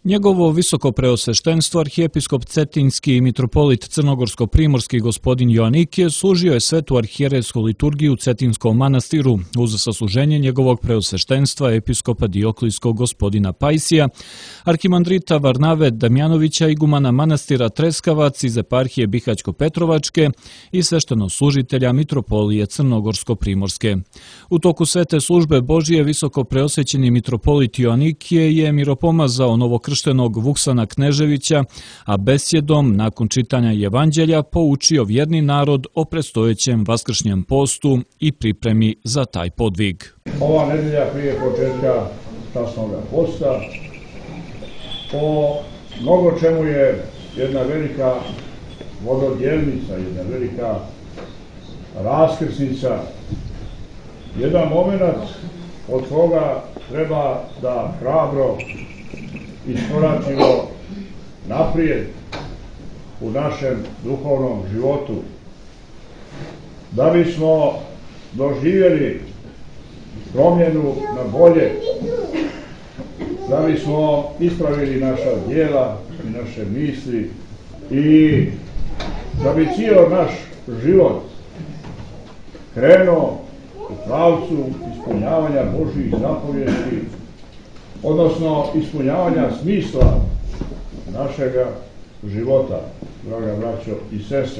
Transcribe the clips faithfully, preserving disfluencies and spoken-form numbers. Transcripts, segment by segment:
Njegovo visoko preosveštenstvo arhijepiskop Cetinski i mitropolit crnogorsko-primorski gospodin Joanikije služio je svetu arhijerejsku liturgiju u Cetinskom manastiru uz sasluženje njegovog preosveštenstva episkopa Dioklijskog gospodina Pajsija, arhimandrita Varnave Damjanovića, igumana manastira Treskavac iz eparhije Bihać-Petrovačke i sveštenoslужitelja mitropolije crnogorsko-primorske. U toku svete službe Božije visoko preosvećeni mitropolit Joanikije je miropomazao novokrštenog Vuksana Kneževića, a besjedom, nakon čitanja evanđelja, poučio vjerni narod o predstojećem vaskršnjem postu i pripremi za taj podvig. Ova nedelja prije početka časnog posta o mnogo čemu je jedna velika vododjelnica, jedna velika raskrsnica, jedan moment od koga treba da hrabro iskoračimo naprijed u našem duhovnom životu, da bismo doživjeli promjenu na bolje, da bismo ispravili naša djela i naše misli i da bi cijel naš život krenuo u pravcu ispunjavanja Božjih zapovjesti, odnosno ispunjavanja smisla našega života, draga braćo i sestre.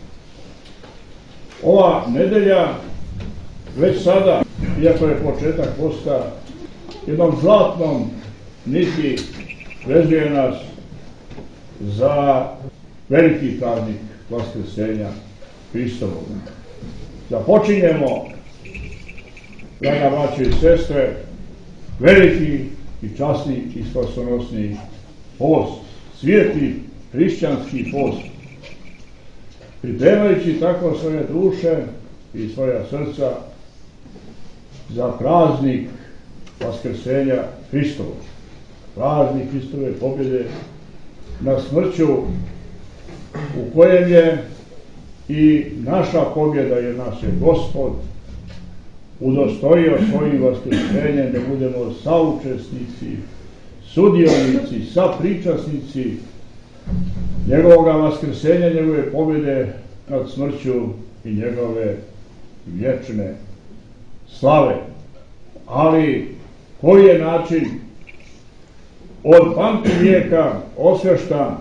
Ova nedelja već sada, iako je početak posta, jednom zlatnom niti vezuje nas za veliki praznik Vaskrsenja Hristovog. Započinjemo, draga braćo i sestre, veliki i časni i spasonosni post, svijeti hrišćanski post, pripremajući tako svoje duše i svoja srca za praznik Vaskrsenja Hristovog, praznik Hristove pobjede na smrću, u kojem je i naša pobjeda, jer nas je Gospod udostojio svojim vaskrsenjem da budemo saučesnici, sudionici, sapričasnici njegovoga vaskrsenja, njegove pobjede nad smrću i njegove vječne slave. Ali koji je način od pamtivijeka osvještan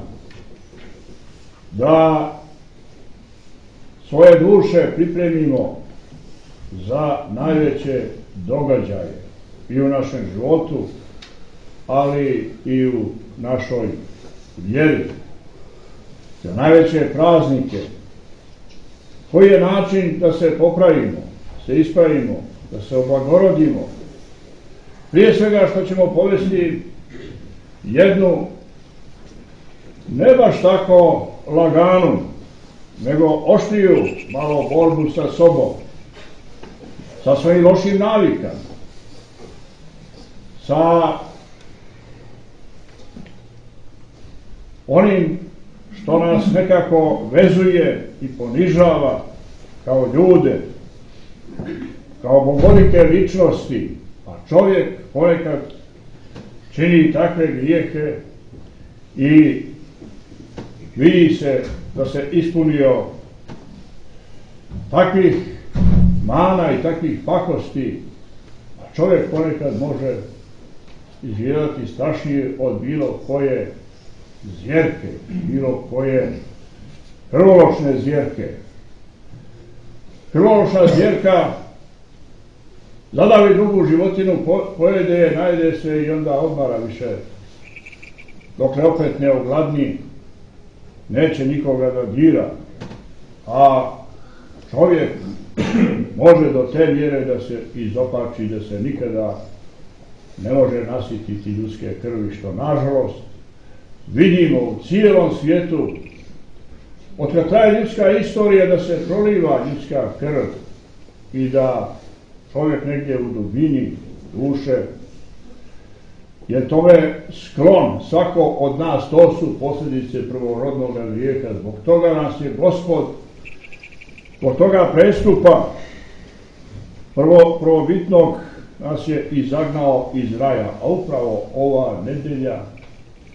da svoje duše pripremimo za najveće događaje i u našem životu, ali i u našoj vjeri, za najveće praznike. Koji je način da se popravimo, se ispravimo, da se oblagorodimo? Prije svega što ćemo povesti jednu ne baš tako laganu, nego oštriju malo borbu sa sobom, sa svojim lošim navikama, sa onim što nas nekako vezuje i ponižava kao ljude, kao bogolike ličnosti, a čovjek ponekad čini takve grijehe i vidi se da se ispunio takvih mana i takvih pakosti, a čovjek ponekad može izgledati strašnije od bilo koje zvjerke, bilo koje krvoločne zvjerke. Krvoločna zvjerka zadavi drugu životinu, pojede je, najde se i onda odmara više, dokle opet ne ogladni, neće nikoga da dira, a čovjek može do te mjere da se izopači, da se nikada ne može nasititi ljudske krvi, što nažalost vidimo u cijelom svijetu. Od kada traje ljudska istorija da se proliva ljudska krv i da čovjek negdje u dubini duše je tome sklon, svako od nas, to su posljedice prvorodnog grijeha. Zbog toga nas je Gospod, zbog toga prestupa prvo, prvobitnog nas je izagnao iz raja, a upravo ova nedelja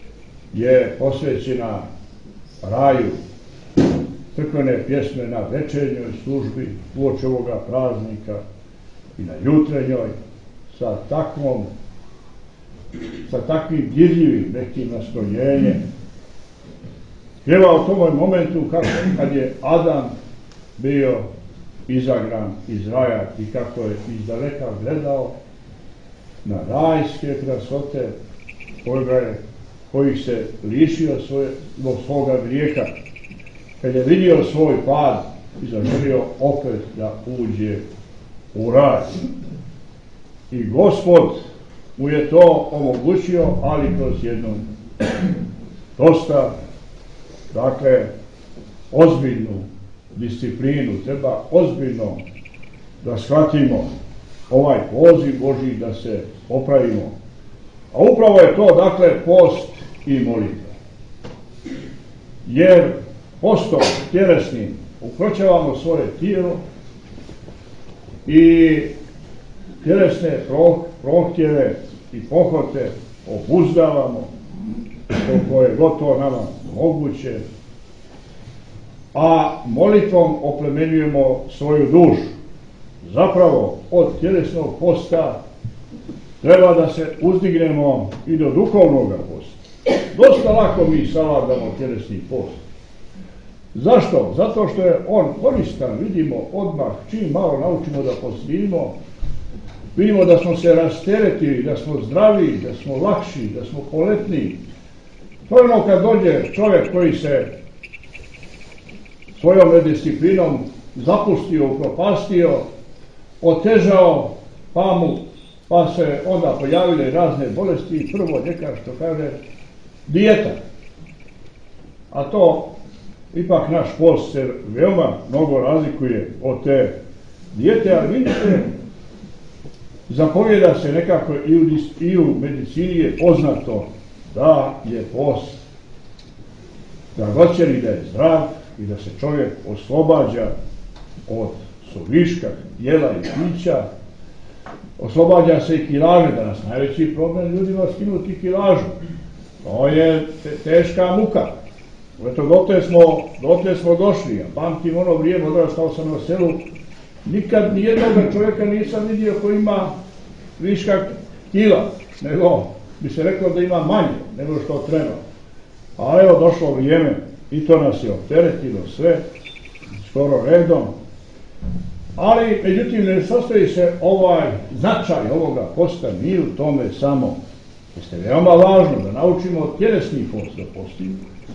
je posvećena raju, crkvene pjesme na večernjoj službi uoči ovoga praznika i na jutrenjoj sa takvom sa takvim dirljivim nekim nastrojenjem. Pjeva o tom momentu kako kad je Adam bio izagran iz raja i kako je izdaleka gledao na rajske krasote kojega je, kojih se lišio svoje, zbog svoga grijeha. Kad je vidio svoj pad i zaželio opet da uđe u raj. I Gospod mu je to omogućio, ali kroz jednu dosta, dakle, ozbiljnu disciplinu. Treba ozbiljno da shvatimo ovaj poziv Božji da se popravimo. A upravo je to, dakle, post i molitva. Jer postom tjelesnim ukročavamo svoje tijelo i tjelesne prohtjeve i pohote obuzdavamo koliko je gotovo nama moguće, a molitvom oplemenjujemo svoju dušu. Zapravo od tjelesnog posta treba da se uzdignemo i do duhovnog posta. Dosta lako mi savladamo tjelesni post. Zašto? Zato što je on koristan, vidimo odmah, čim malo naučimo da postimo, vidimo da smo se rasteretili, da smo zdravi, da smo lakši, da smo poletniji. To je ono kad dođe čovjek koji se svojom nedisciplinom zapustio, upropastio, otežao, pa mu, pa se onda pojavile razne bolesti. Prvo ljekar što kaže dijeta. A to ipak naš post se veoma mnogo razlikuje od te dijete, ali vidite, zapovjeda se nekako i u, i u medicini je poznato da je post dragocjen i da je zdrav i da se čovjek oslobađa od suviška, jela i pića, oslobađa se i kilaže. Danas najveći problem ljudima skinuti kilažu. To je te, teška muka. Eto, dotle smo, dotle smo došli. Ja pamtim ono vrijeme, odrastao sam na selu, nikad nijednog čovjeka nisam vidio koji ima viška kila, nego bi se reklo da ima manje nego što treba. A evo došlo vrijeme i to nas je opteretilo sve, skoro redom. Ali, međutim, ne sastoji se ovaj značaj ovoga posta ni u tome samo. Jeste veoma važno da naučimo tjelesni post da postimo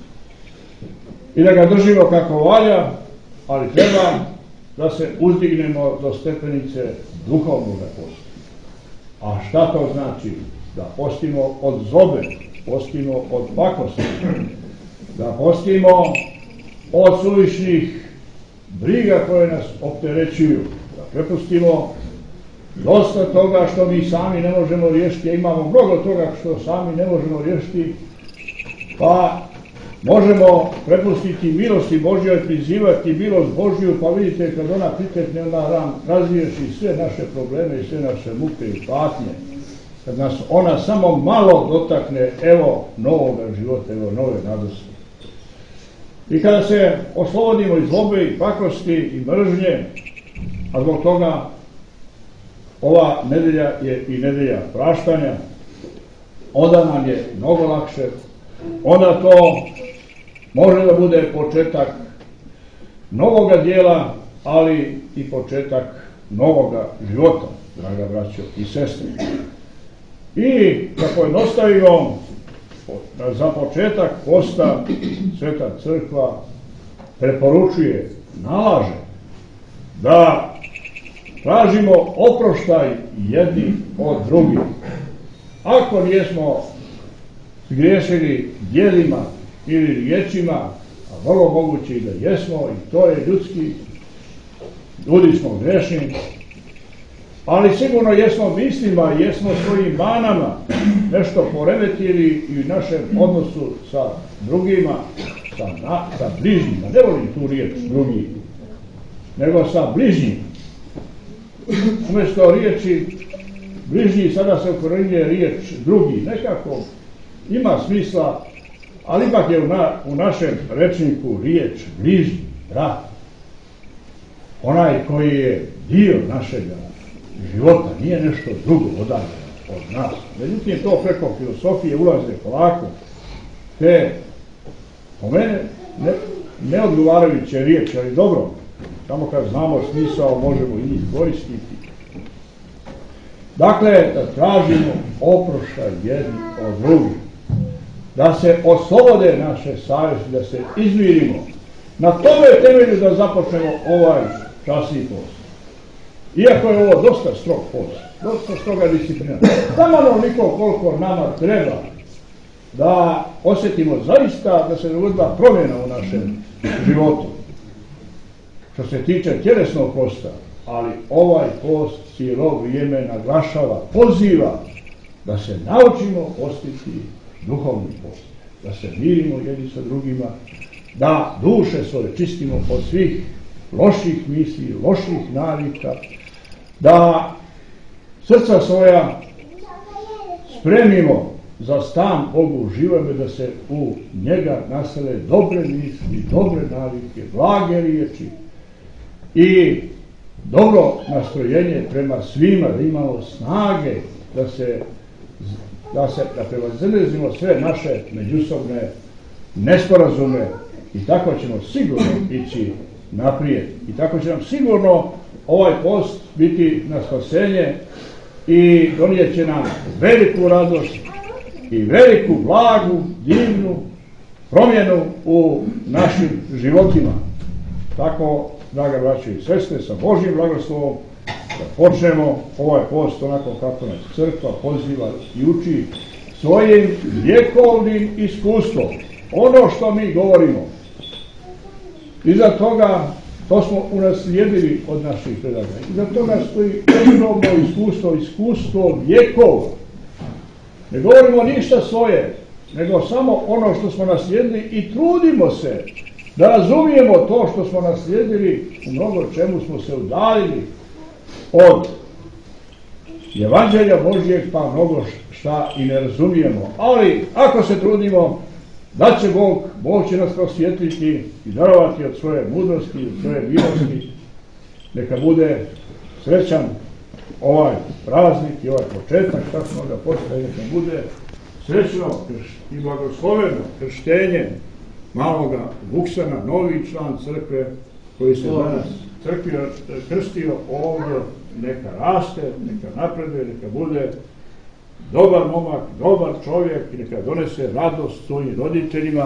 i da ga držimo kako valja, ali treba da se uzdignemo do stepenice duhovnog posta. A šta to znači? Da postimo od zlobe, postimo od pakosti, da postimo od suvišnih briga koje nas opterećuju, da prepustimo dosta toga što mi sami ne možemo riješiti, a imamo mnogo toga što sami ne možemo riješiti, pa možemo prepustiti milosti Božjoj, prizivati milost Božju, pa vidite kad ona pritekne, ona nam razriješi sve naše probleme i sve naše muke i patnje. Kad nas ona samo malo dotakne, evo novoga života, evo nove radosti. I kada se oslobodimo iz zlobe i pakosti i mržnje, a zbog toga ova nedelja je i nedelja praštanja, onda nam je mnogo lakše, onda to može da bude početak novoga dijela, ali i početak novoga života, draga braćo i sestre. I da pojednostavimo, za početak posta Sveta Crkva preporučuje, nalaže da tražimo oproštaj jedni od drugih. Ako nijesmo zgriješili djelima ili riječima, a vrlo moguće i da jesmo, i to je ljudski, ljudi smo grešni, ali sigurno jesmo mislima, jesmo svojim manama nešto poremetili i u našem odnosu sa drugima, sa, na, sa bližnjima. Ne volim tu riječ drugi, nego sa bližnjima. Umjesto riječi bližnji sada se ukorenjuje riječ drugi. Nekako ima smisla ali ipak je u, na, u našem rečniku riječ bližnji, brat. Onaj koji je dio našeg života, nije nešto drugo odaljeno od nas. Međutim, to preko filosofije ulaze polako, te po mene ne, neodgovarajuće riječi, ali dobro, samo kad znamo smisao možemo i njih koristiti. Dakle, da tražimo oproštaj jedni od drugih, da se oslobode naše savjesti, da se izmirimo. Na tome temelju da započnemo ovaj časni post. Iako je ovo dosta strog post, dosta stroga disciplina, samo onoliko koliko nama treba da osjetimo zaista da se dogodila promjena u našem životu. Što se tiče tjelesnog posta, ali ovaj post cijelo vrijeme naglašava, poziva da se naučimo postiti duhovni post, da se mirimo jedni sa drugima, da duše svoje čistimo od svih loših misli, loših navika, da srca svoja spremimo za stan Bogu živome, da se u njega nasele dobre misli, dobre navike, blage riječi i dobro nastrojenje prema svima, da imamo snage da se da se da prevaziđemo sve naše međusobne nesporazume i tako ćemo sigurno ići naprijed. I tako će nam sigurno ovaj post biti na spasenje i donijet će nam veliku radost i veliku, blagu, divnu promjenu u našim životima. Tako, draga braćo i sestre, sa Božjim blagoslovom da počnemo ovaj post onako kako nas crkva poziva i uči svojim vjekovnim iskustvom. Ono što mi govorimo, iza toga, to smo unaslijedili od naših predaka. Iza toga stoji ogromno iskustvo, iskustvo vjekova. Ne govorimo ništa svoje, nego samo ono što smo naslijedili i trudimo se da razumijemo to što smo naslijedili, u mnogo čemu smo se udaljili od Evanđelja Božjeg, pa mnogo šta i ne razumijemo. Ali ako se trudimo, da će Bog, Bog će nas prosvjetliti i darovati od svoje mudrosti, od svoje milosti. Neka bude srećan ovaj praznik i ovaj početak časnoga posta, neka bude srećno i blagosloveno krštenje maloga Vuksana, novi član crkve koji se danas crkvio, krstio ovdje, neka raste, neka napreduje, neka bude dobar momak, dobar čovjek i neka donese radost svojim roditeljima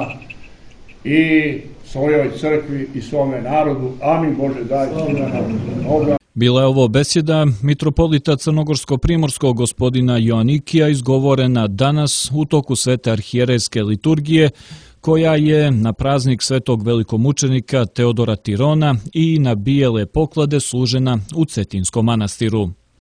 i svojoj crkvi i svome narodu. Amin. Bože, daj svima nam. Bila je ovo besjeda mitropolita crnogorsko-primorskog gospodina Joanikija izgovorena danas u toku svete arhijerejske liturgije, koja je na praznik svetog velikomučenika Teodora Tirona i na bijele poklade služena u Cetinskom manastiru.